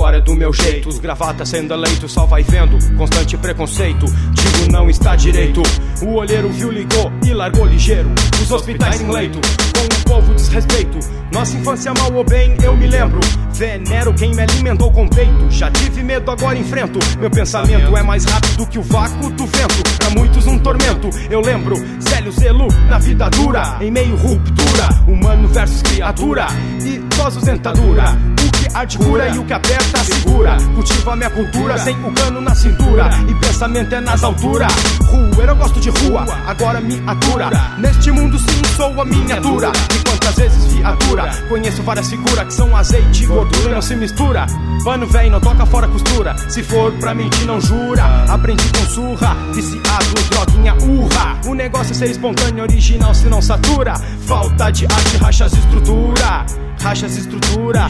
agora é do meu jeito. Os gravatas sendo eleitos, só vai vendo constante preconceito. Digo, não está direito. O olheiro viu, ligou e largou ligeiro. Os hospitais em leito, com o povo desrespeito. Nossa infância mal ou bem, eu me lembro. Venero quem me alimentou com peito. Já tive medo, agora enfrento. Meu pensamento é mais rápido que o vácuo do vento. Pra muitos um tormento, eu lembro. Célio Zelo, na vida dura, em meio ruptura. Humano versus criatura, idosos dentadura. O que arde cura e o que aperta segura. Cultiva minha cultura sem o cano na cintura. E pensamento é nas alturas. Rua, eu gosto de rua, agora me atura. Neste mundo sim sou a miniatura. E quantas vezes viatura. Conheço várias figuras que são azeite e gordura, não se mistura. Pano véi, não toca fora costura. Se for pra mentir, não jura. Aprendi com surra, viciado, droguinha, urra. O negócio é ser espontâneo, original, se não satura. Falta de arte, rachas estrutura. Rachas estrutura,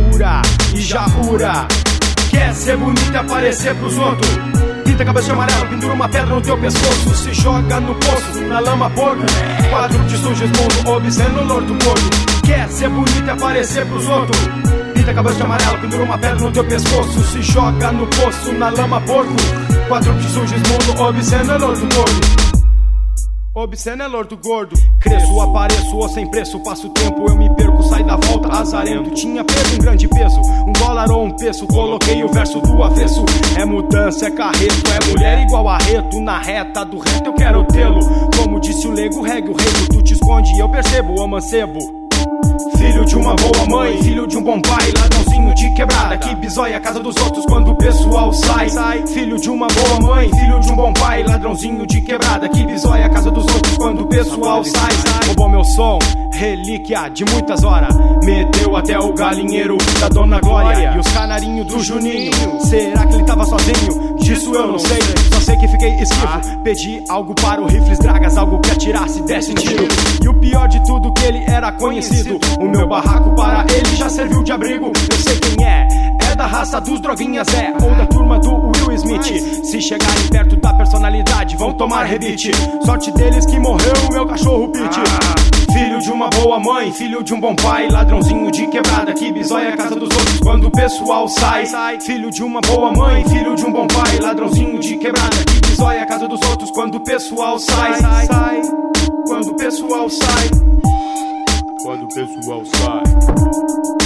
e jaura. Quer ser bonito e aparecer pros outros? Pinta a cabeça de amarelo, pendura uma pedra no teu pescoço. Se joga no poço, na lama porco. Quadro de sujos mundo, obsceno, lordo gordo. Quer ser bonito e aparecer pros outros? Pinta a cabeça de amarelo, pendura uma pedra no teu pescoço. Se joga no poço, na lama porco. Quadro de sujos mundo, obsceno, lordo gordo. Obsceno é lordo gordo. Cresço, apareço ou sem preço. Passo o tempo, eu me perco, sai da volta azarento. Tinha peso, um grande peso, $1 ou um peso. Coloquei o verso do avesso. É mudança, é carreto, é mulher igual a reto. Na reta do reto eu quero tê-lo. Como disse o leigo, regue o rego. Tu te esconde, eu percebo, ô mancebo. Filho de uma boa mãe, filho de um bom pai. Ladrãozinho de quebrada, que bisóia a casa dos outros quando o pessoal sai. Filho de uma boa mãe, filho de um bom pai. Ladrãozinho de quebrada, que bisóia a casa dos outros quando o pessoal sai. Roubou meu som, relíquia de muitas horas. Meteu até o galinheiro da Dona Glória. E os canarinhos do Juninho, será que ele tava sozinho? Disso eu não sei, só sei que fiquei esquivo. Pedi algo para o rifles dragas, algo que atirasse, desse tiro. E o pior de tudo que ele era conhecido. O meu barraco para ele já serviu de abrigo. Eu sei quem é da raça dos droguinhas, ou da turma do Will Smith. Se chegarem perto da personalidade, vão tomar rebite. Sorte deles que morreu o meu cachorro Pete. Filho de uma boa mãe, filho de um bom pai. Ladrãozinho de quebrada, que bisóia a casa dos outros quando o pessoal sai. Filho de uma boa mãe, filho de um bom pai. Ladrãozinho de quebrada, que bisóia a casa dos outros quando o pessoal sai. Quando o pessoal sai. Quando o pessoal sai.